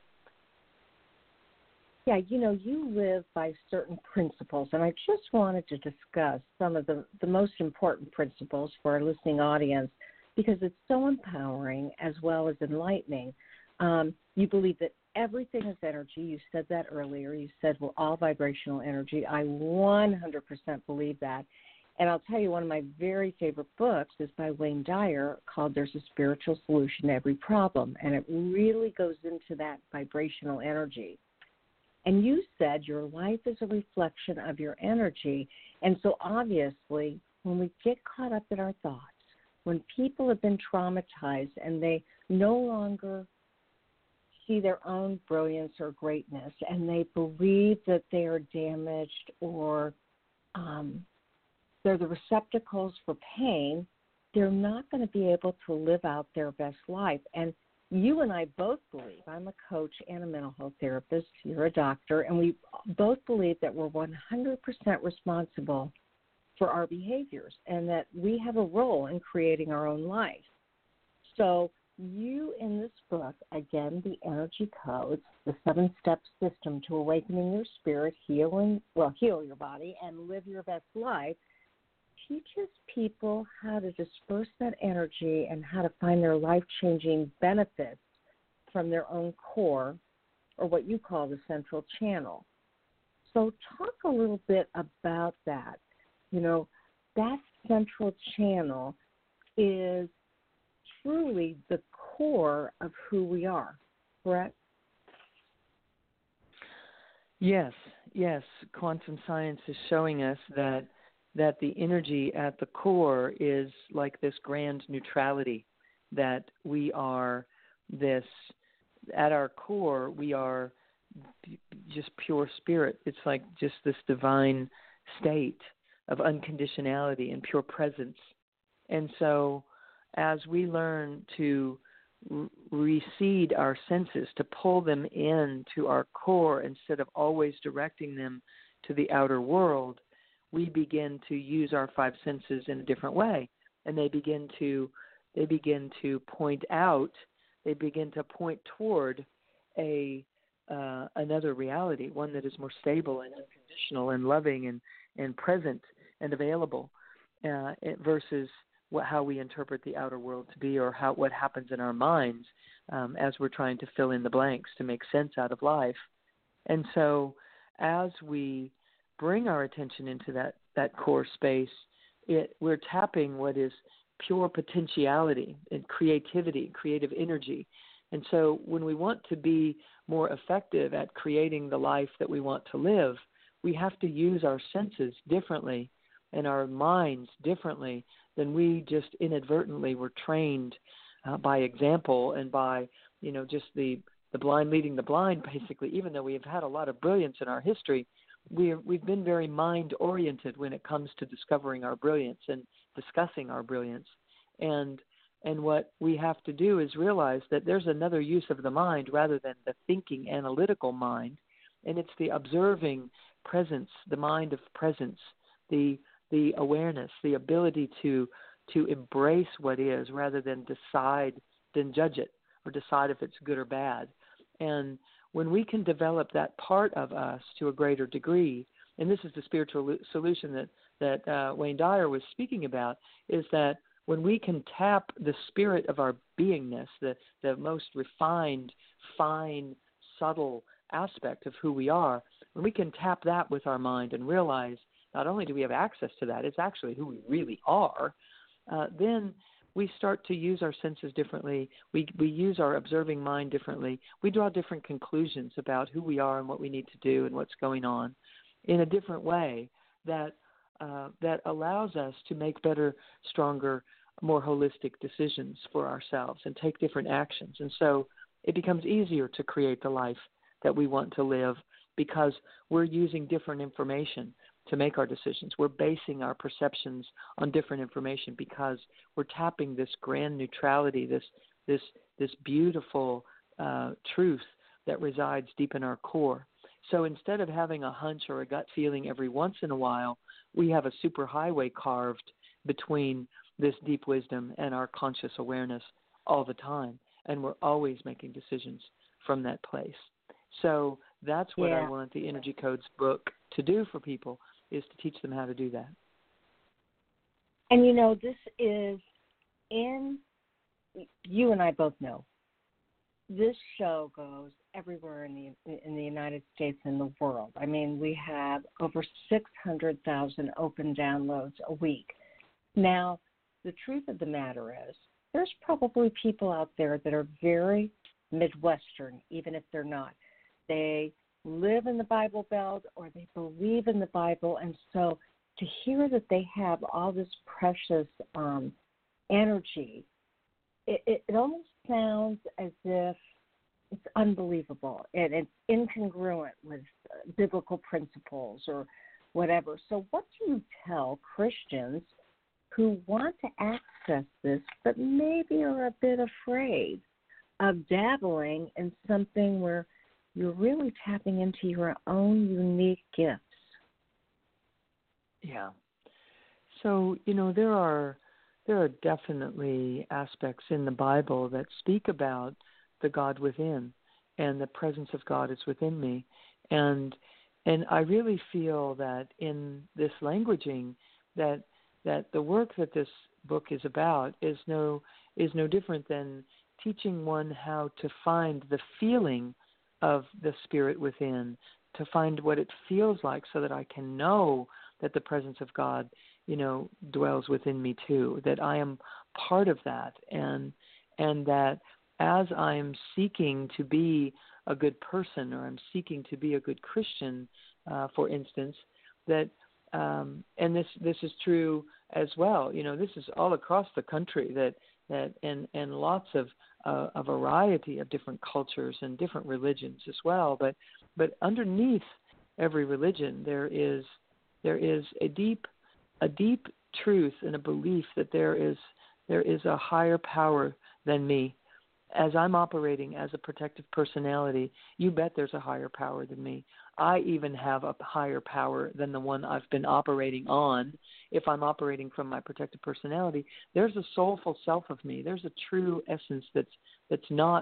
Yeah, you live by certain principles, and I just wanted to discuss some of the most important principles for our listening audience because it's so empowering as well as enlightening. You believe that everything is energy. You said that earlier. You said we're all vibrational energy. I 100% believe that. And I'll tell you, one of my very favorite books is by Wayne Dyer called There's a Spiritual Solution to Every Problem. And it really goes into that vibrational energy. And you said your life is a reflection of your energy. And so obviously, when we get caught up in our thoughts, when people have been traumatized and they no longer see their own brilliance or greatness and they believe that they are damaged or they're the receptacles for pain, they're not going to be able to live out their best life. And you and I both believe, I'm a coach and a mental health therapist, you're a doctor, and we both believe that we're 100% responsible for our behaviors and that we have a role in creating our own life. So you in this book, again, the energy codes, the 7-step system to awakening your spirit, heal your body, and live your best life, teaches people how to disperse that energy and how to find their life-changing benefits from their own core, or what you call the central channel. So talk a little bit about that. That central channel is truly the core of who we are, correct? Yes. Quantum science is showing us that the energy at the core is like this grand neutrality, that we are this, at our core, we are just pure spirit. It's like just this divine state of unconditionality and pure presence. And so as we learn to recede our senses, to pull them in to our core instead of always directing them to the outer world, we begin to use our 5 senses in a different way. And they begin to point out, they begin to point toward a another reality, one that is more stable and unconditional and loving and present and available, versus how we interpret the outer world to be, or what happens in our minds as we're trying to fill in the blanks to make sense out of life. And so as we bring our attention into that core space, we're tapping what is pure potentiality and creativity, creative energy. And so when we want to be more effective at creating the life that we want to live, we have to use our senses differently and our minds differently than we just inadvertently were trained by example and by, just the blind leading the blind, basically. Even though we have had a lot of brilliance in our history, we've been very mind-oriented when it comes to discovering our brilliance and discussing our brilliance. And what we have to do is realize that there's another use of the mind rather than the thinking, analytical mind, and it's the observing presence, the mind of presence, the awareness, the ability to embrace what is rather than judge it or decide if it's good or bad. And when we can develop that part of us to a greater degree, and this is the spiritual solution that Wayne Dyer was speaking about, is that when we can tap the spirit of our beingness, the most refined, fine, subtle aspect of who we are, when we can tap that with our mind and realize not only do we have access to that, it's actually who we really are, then we start to use our senses differently. We use our observing mind differently. We draw different conclusions about who we are and what we need to do and what's going on in a different way that allows us to make better, stronger, more holistic decisions for ourselves and take different actions. And so it becomes easier to create the life that we want to live because we're using different information to make our decisions. We're basing our perceptions on different information because we're tapping this grand neutrality, this beautiful truth that resides deep in our core. So instead of having a hunch or a gut feeling every once in a while, we have a superhighway carved between this deep wisdom and our conscious awareness all the time, and we're always making decisions from that place. So that's what I want the Energy Codes book to do for people, is to teach them how to do that. And this is you and I both know, this show goes everywhere in the United States and the world. I mean, we have over 600,000 open downloads a week. Now, the truth of the matter is, there's probably people out there that are very Midwestern, even if they're not. They live in the Bible Belt or they believe in the Bible, and so to hear that they have all this precious energy, it almost sounds as if it's unbelievable and it's incongruent with biblical principles or whatever. So what do you tell Christians who want to access this but maybe are a bit afraid of dabbling in something where you're really tapping into your own unique gifts? Yeah. So, there are definitely aspects in the Bible that speak about the God within, and the presence of God is within me. And I really feel that in this languaging that the work that this book is about is no different than teaching one how to find the feeling of the spirit within, to find what it feels like so that I can know that the presence of God, dwells within me too, that I am part of that, and that as I'm seeking to be a good person, or I'm seeking to be a good Christian, for instance, that and this is true as well. This is all across the country, and lots of a variety of different cultures and different religions as well. But underneath every religion, there is a deep truth and a belief that there is a higher power than me. As I'm operating as a protective personality, you bet there's a higher power than me. I even have a higher power than the one I've been operating on. If I'm operating from my protective personality, there's a soulful self of me. There's a true essence that's not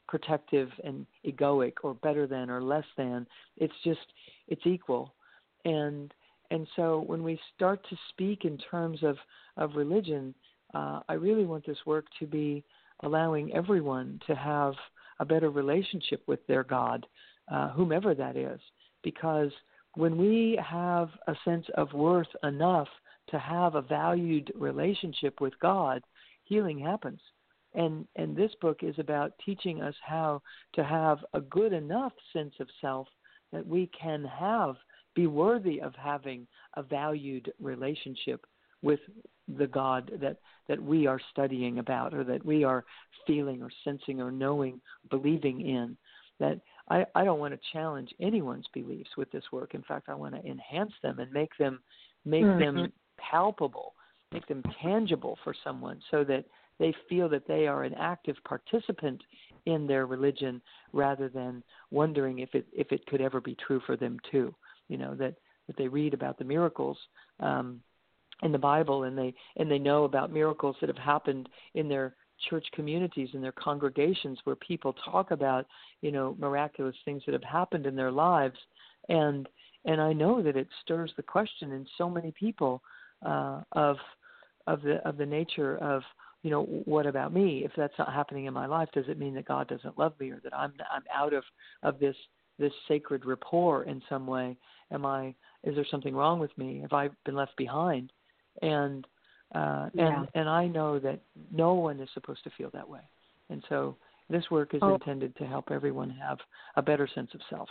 protective and egoic or better than or less than. It's equal. And so when we start to speak in terms of religion, I really want this work to be allowing everyone to have a better relationship with their God, whomever that is. Because when we have a sense of worth enough to have a valued relationship with God, healing happens. And this book is about teaching us how to have a good enough sense of self that we can be worthy of having a valued relationship with the God that we are studying about, or that we are feeling or sensing or knowing, believing in. That I don't want to challenge anyone's beliefs with this work. In fact, I want to enhance them and make them palpable, make them tangible for someone, so that they feel that they are an active participant in their religion, rather than wondering if it could ever be true for them too. That they read about the miracles in the Bible, and they know about miracles that have happened in their church communities, in their congregations, where people talk about miraculous things that have happened in their lives, and I know that it stirs the question in so many people of the nature of, what about me? If that's not happening in my life, does it mean that God doesn't love me, or that I'm out of this sacred rapport in some way? Is there something wrong with me? Have I been left behind? And I know that no one is supposed to feel that way. And so this work is intended to help everyone have a better sense of self.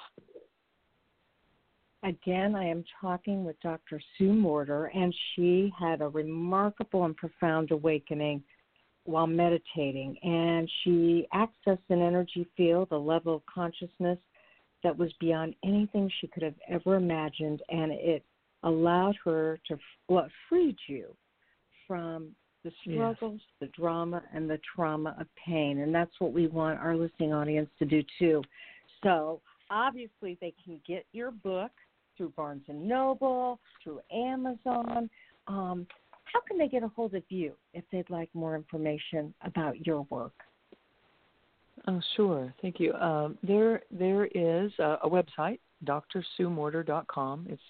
Again, I am talking with Dr. Sue Morter, and she had a remarkable and profound awakening while meditating. And she accessed an energy field, a level of consciousness that was beyond anything she could have ever imagined, and it allowed her to, freed you from the struggles, the drama, and the trauma of pain. And that's what we want our listening audience to do too. So obviously they can get your book through Barnes & Noble, through Amazon. How can they get a hold of you if they'd like more information about your work? Oh, sure. Thank you. There is a website, drsuemorter.com. It's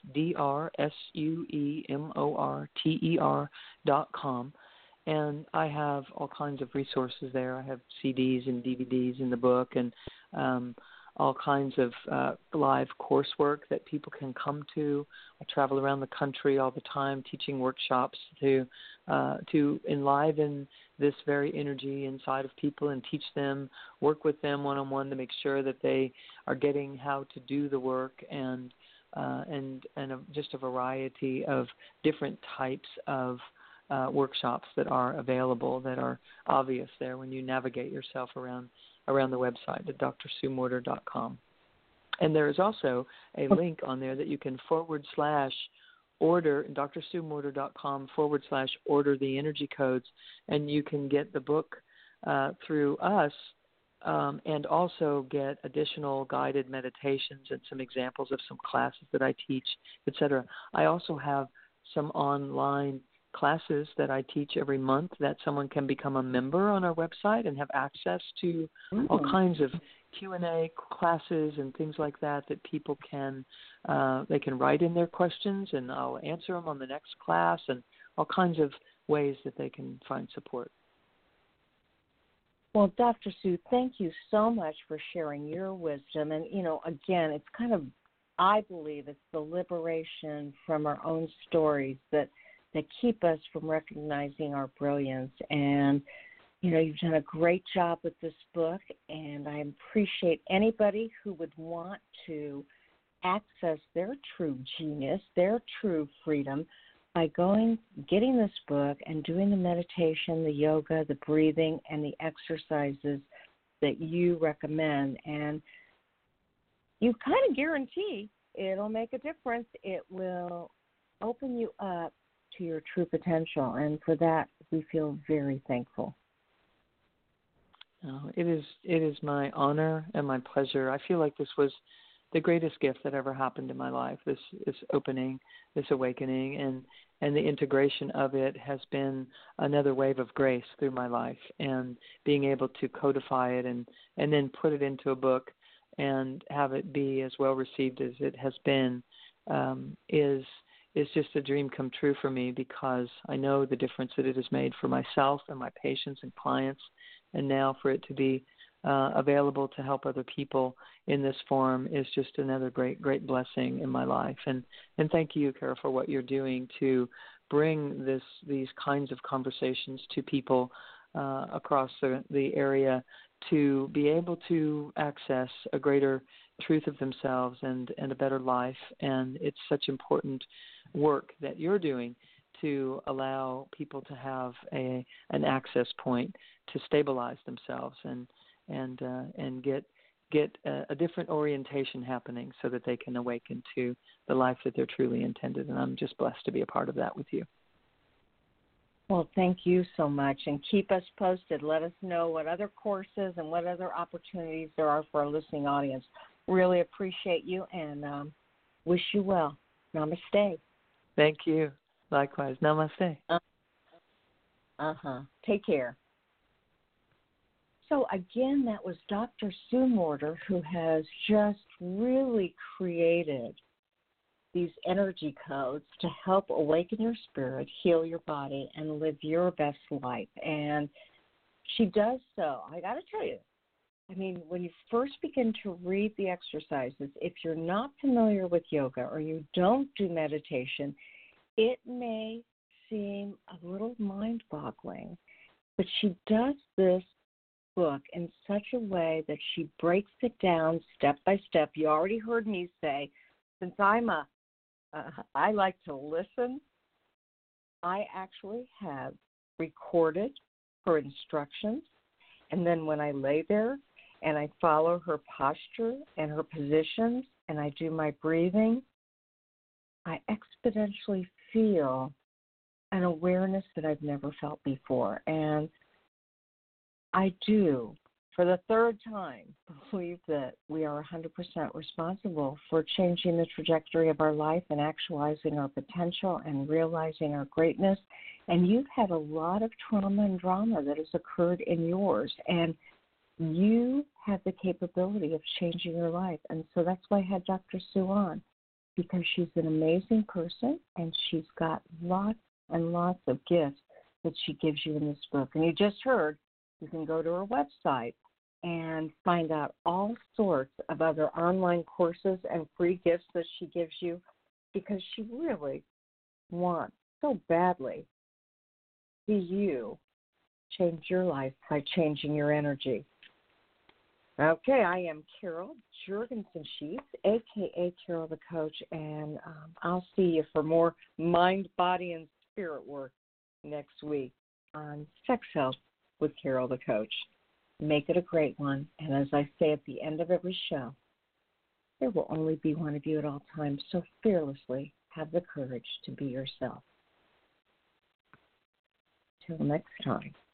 drsuemorter.com. And I have all kinds of resources there. I have CDs and DVDs in the book, and all kinds of live coursework that people can come to. I travel around the country all the time teaching workshops to enliven this very energy inside of people and teach them, work with them one-on-one to make sure that they are getting how to do the work, and just a variety of different types of workshops that are available, that are obvious there when you navigate yourself around the website at drsuemorter.com. And there is also a link on there that you can /order, drsuemorter.com/order the energy codes, and you can get the book through us, and also get additional guided meditations and some examples of some classes that I teach, etc. I also have some online classes that I teach every month that someone can become a member on our website and have access to all kinds of Q&A classes and things like that people can they can write in their questions, and I'll answer them on the next class, and all kinds of ways that they can find support. Well, Dr. Sue, thank you so much for sharing your wisdom. And, again, it's kind of, I believe it's the liberation from our own stories that keep us from recognizing our brilliance. And, you've done a great job with this book, and I appreciate anybody who would want to access their true genius, their true freedom, by getting this book and doing the meditation, the yoga, the breathing, and the exercises that you recommend. And you kind of guarantee it'll make a difference. It will open you up to your true potential, and for that we feel very thankful. It is my honor and my pleasure. I feel like this was the greatest gift that ever happened in my life. This opening, this awakening, and the integration of it has been another wave of grace through my life. And being able to codify it and then put it into a book and have it be as well received as it has been is just a dream come true for me, because I know the difference that it has made for myself and my patients and clients, and now for it to be available to help other people in this form is just another great blessing in my life. And thank you, Carol, for what you're doing to bring these kinds of conversations to people across the area, to be able to access a greater truth of themselves and a better life. And it's such important work that you're doing to allow people to have an access point to stabilize themselves and get a different orientation happening so that they can awaken to the life that they're truly intended. And I'm just blessed to be a part of that with you. Well, thank you so much, and keep us posted. Let us know what other courses and what other opportunities there are for our listening audience. Really appreciate you, and wish you well. Namaste. Thank you. Likewise. Namaste. Take care. So, again, that was Dr. Sue Morter, who has just really created these energy codes to help awaken your spirit, heal your body, and live your best life. And she does so. I got to tell you, I mean, when you first begin to read the exercises, if you're not familiar with yoga or you don't do meditation, it may seem a little mind-boggling, but she does this book in such a way that she breaks it down step by step. You already heard me say, since I like to listen, I actually have recorded her instructions, and then when I lay there and I follow her posture and her positions and I do my breathing, I exponentially feel an awareness that I've never felt before. And I do, for the third time, believe that we are 100% responsible for changing the trajectory of our life and actualizing our potential and realizing our greatness. And you've had a lot of trauma and drama that has occurred in yours, and you have the capability of changing your life. And so that's why I had Dr. Sue on, because she's an amazing person, and she's got lots and lots of gifts that she gives you in this book. And you just heard, you can go to her website and find out all sorts of other online courses and free gifts that she gives you, because she really wants so badly to see you change your life by changing your energy. Okay, I am Carol Jorgensen-Sheets, a.k.a. Carol the Coach, and I'll see you for more mind, body, and spirit work next week on Sex Health with Carol the Coach. Make it a great one. And as I say at the end of every show, there will only be one of you at all times, so fearlessly have the courage to be yourself. Till next time.